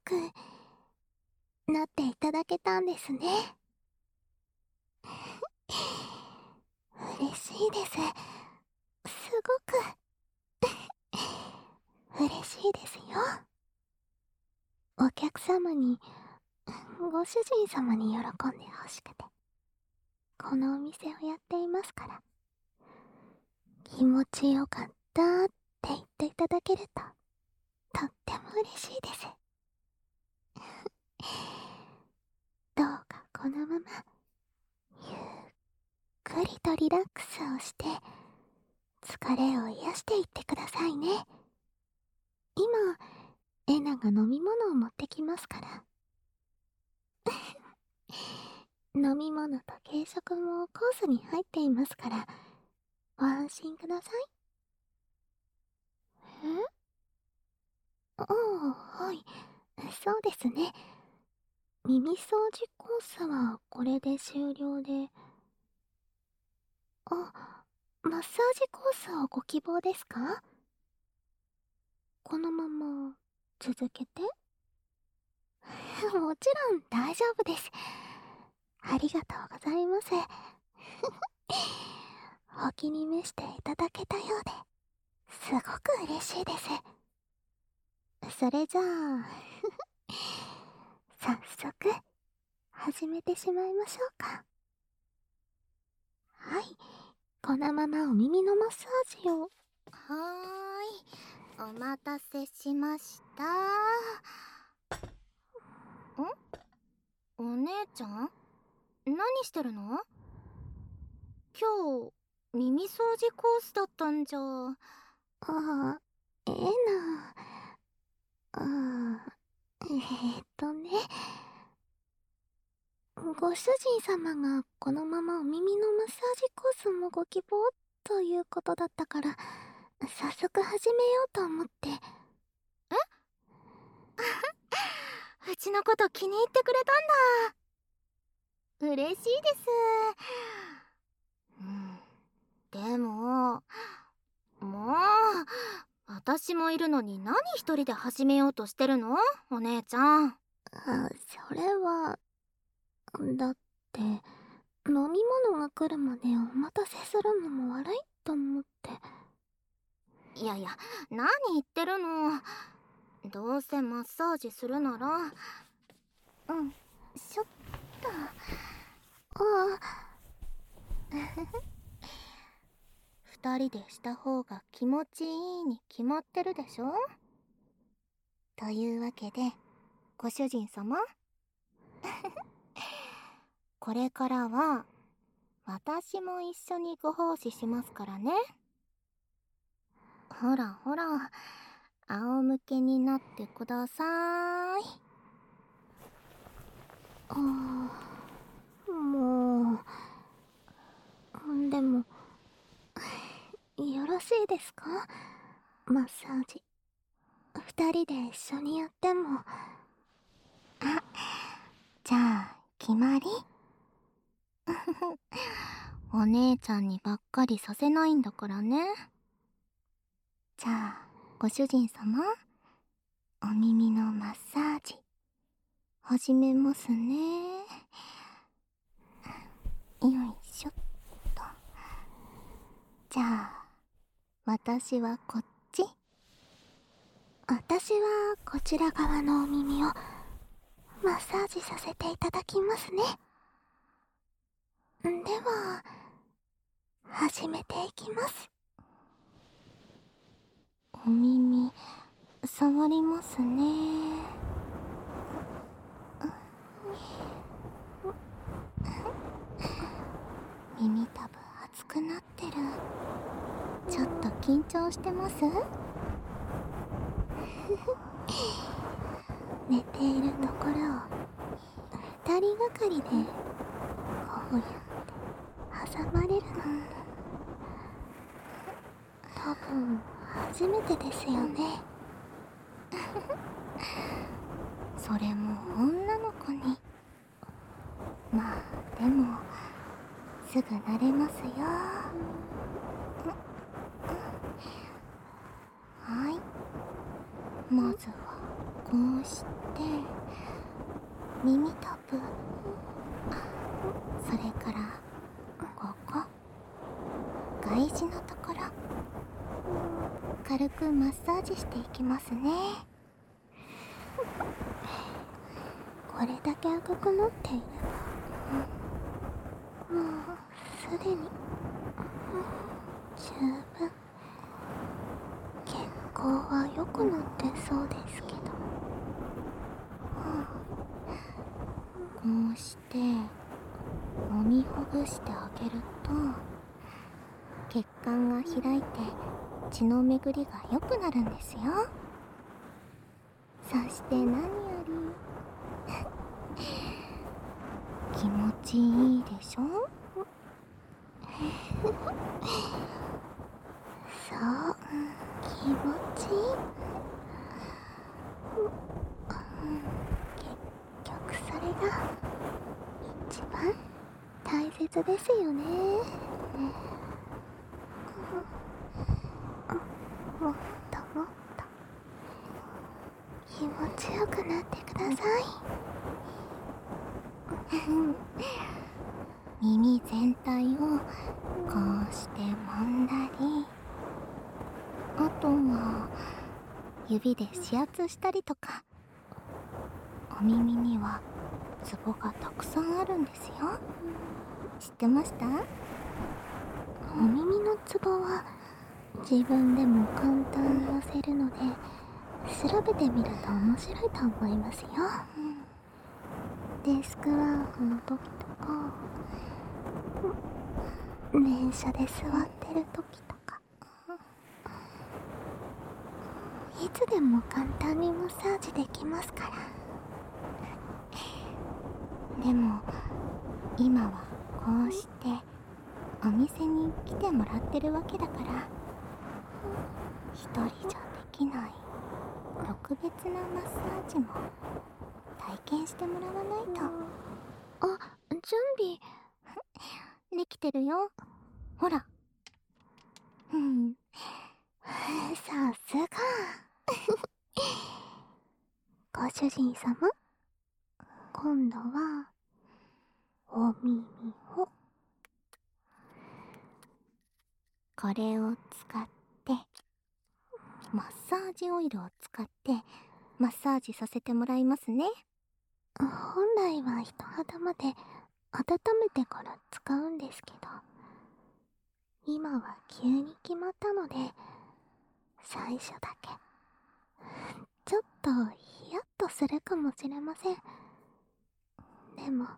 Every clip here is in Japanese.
くなっていただけたんですね。嬉しいです。すごく嬉しいですよ。お客様に、ご主人様に喜んでほしくて、このお店をやっていますから。気持ちよかったって言っていただけると、とっても嬉しいです。どうかこのまま、ゆっくりとリラックスをして、疲れを癒していってくださいね。今、エナが飲み物を持ってきますから。飲み物と軽食もコースに入っていますから、ご安心ください。え？ああ、はい。そうですね。耳掃除コースはこれで終了で。あ、マッサージコースをご希望ですか？このまま続けて。もちろん大丈夫です。ありがとうございます。お気に召していただけたようで、すごく嬉しいです。それじゃあ、早速、始めてしまいましょうか。はい、このままお耳のマッサージを。 お待たせしました。お姉ちゃん？何してるの？今日、耳掃除コースだったんじゃ。 ああ、ええな。ああ、ね。ご主人様がこのままお耳のマッサージコースもご希望ということだったから、早速始めようと思って。 うちのこと気に入ってくれたんだ。嬉しいです。でも、もう、私もいるのに何一人で始めようとしてるの？お姉ちゃん。 それは、だって、飲み物が来るまでお待たせするのも悪いと思って。 いやいや、何言ってるの。どうせマッサージするなら、ちょっと。 あ二人でした方が気持ちいいに決まってるでしょ。というわけで、ご主人様これからは私も一緒にご奉仕しますからね。ほらほら、仰向けになってください。 もう、でも、よろしいですか？マッサージ。二人で一緒にやっても。 じゃあ、決まり？お姉ちゃんにばっかりさせないんだからね。じゃあ、ご主人様、お耳のマッサージ、始めますね。よいしょっと。じゃあ、私はこっち。 私はこちら側のお耳をマッサージさせていただきますね。では、始めていきます。 お耳、触りますね。耳たぶ熱くなってる。ちょっと緊張してます？ 寝ているところを二人がかりでこうやって挟まれるの。多分初めてですよね。 それも女の子に。まあでもすぐ慣れますよ。はい、まずはこうして、 耳たぶ、それからここ外耳のところ、軽くマッサージしていきますね。 これだけ赤くなっていれば、もうすでに十分血行は良くなってそうですけど。 こうして揉みほぐしてあげると血管が開いて血の巡りが良くなるんですよ。そして何より気持ちいいでしょ。 そう、気持ちいい。結局それが一番大切ですよね。もっともっと気持ちよくなってください。 耳全体をこうして揉んだり、あとは指で指圧したりとか。お耳にはツボがたくさんあるんですよ。知ってました？ お耳のツボは自分でも簡単に押せるので、調べてみると面白いと思いますよ。デスクワークの時とか、電車で座ってる時とか、いつでも簡単にマッサージできますから。 でも今はこうしてお店に来てもらってるわけだから、一人じゃできない特別なマッサージも体験してもらわないと。 あ、準備できてるよ、ほら。 さすがご主人様、今度はお耳を。 これを使ってマッサージオイルを使ってマッサージさせてもらいますね。 本来は人肌まで温めてから使うんですけど、今は急に決まったので最初だけちょっとヒヤッとするかもしれません。でも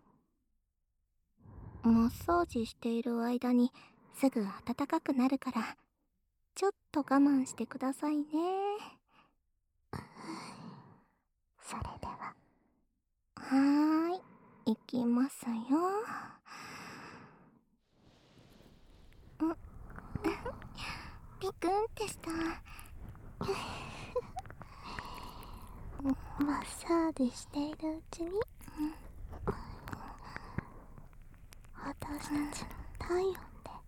マッサージしている間にすぐ暖かくなるから、ちょっと我慢してくださいね。 それでは。 はーい、いきますよ。ピクンってした。 マッサージしているうちに、私たちの体温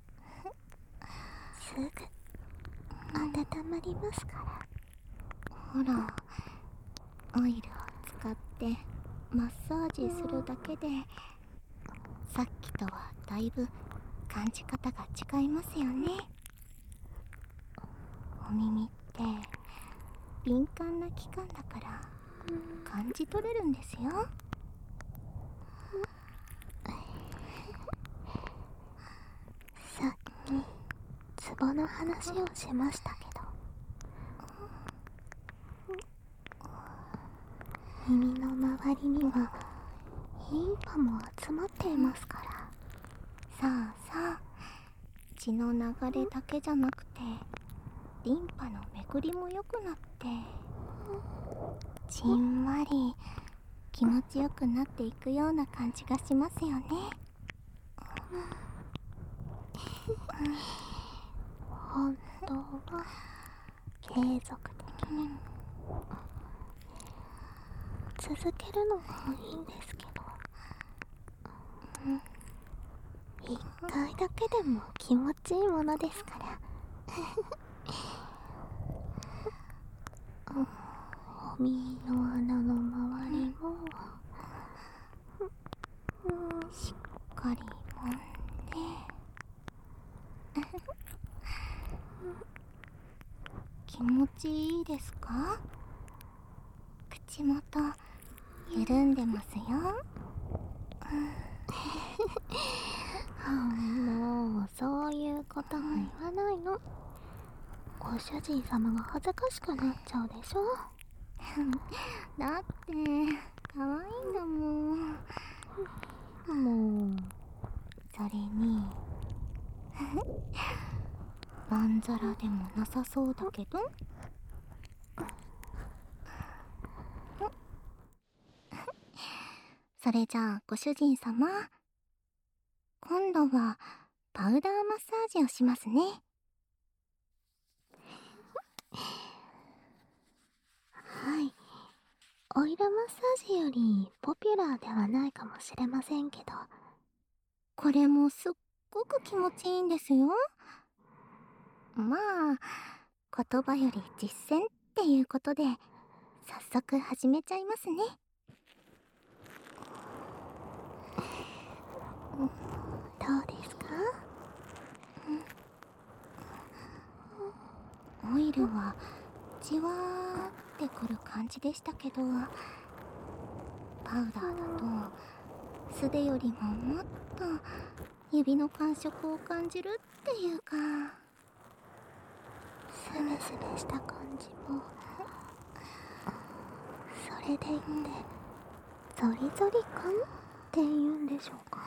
ですぐ温まりますから。 ほら、オイルを使ってマッサージするだけで、さっきとはだいぶ感じ方が違いますよね。お耳って敏感な器官だから感じ取れるんですよ。 さっきツボの話をしましたけど、耳の周りにはリンパも集まっていますから。 さあさあ、血の流れだけじゃなくてリンパの巡りも良くなって、じんわり気持ちよくなっていくような感じがしますよね。 本当は継続的に続けるのがいいんですけど、一回だけでも気持ちいいものですから。お耳の穴の周気持ちいいですか？口元緩んでますよ。 もうそういうことは言わないの。ご主人様が恥ずかしくなっちゃうでしょ。 だって可愛いんだもん。 もうそれにまんざらでもなさそうだけど。それじゃあご主人様、今度はパウダーマッサージをしますね。 はい、オイルマッサージよりポピュラーではないかもしれませんけど、 これもすっごく気持ちいいんですよ。まあ言葉より実践っていうことで早速始めちゃいますね。 どうですか？ オイルはじわーってくる感じでしたけど、パウダーだと素手よりももっと指の感触を感じるっていうか、 スベスベした感じも、それでいてゾリゾリ感っていうんでしょうか。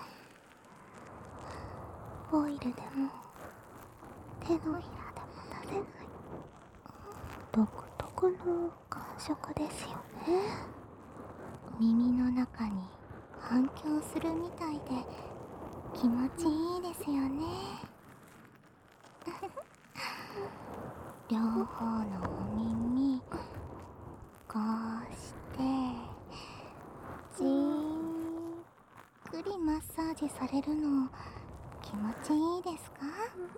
オイルでも手のひらでも出せない独特の感触ですよね。 耳の中に反響するみたいで気持ちいいですよね。両方のお耳こうしてじーっくりマッサージされるの気持ちいいですか？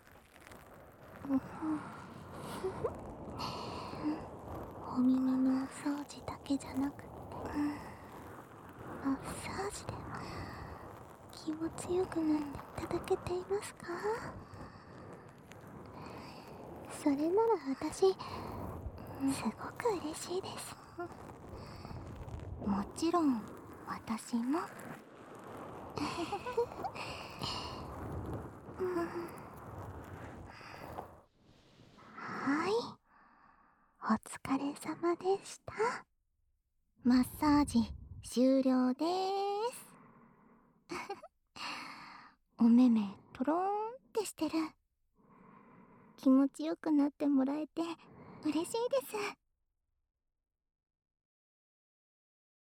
お耳のお掃除だけじゃなくて、マッサージでも気持ちよくなっていただけていますか？それなら私すごく嬉しいです。 もちろん私も。 はい、お疲れ様でした。 マッサージ終了でーす。お目目とろーんってしてる。気持ちよくなってもらえて嬉しいです。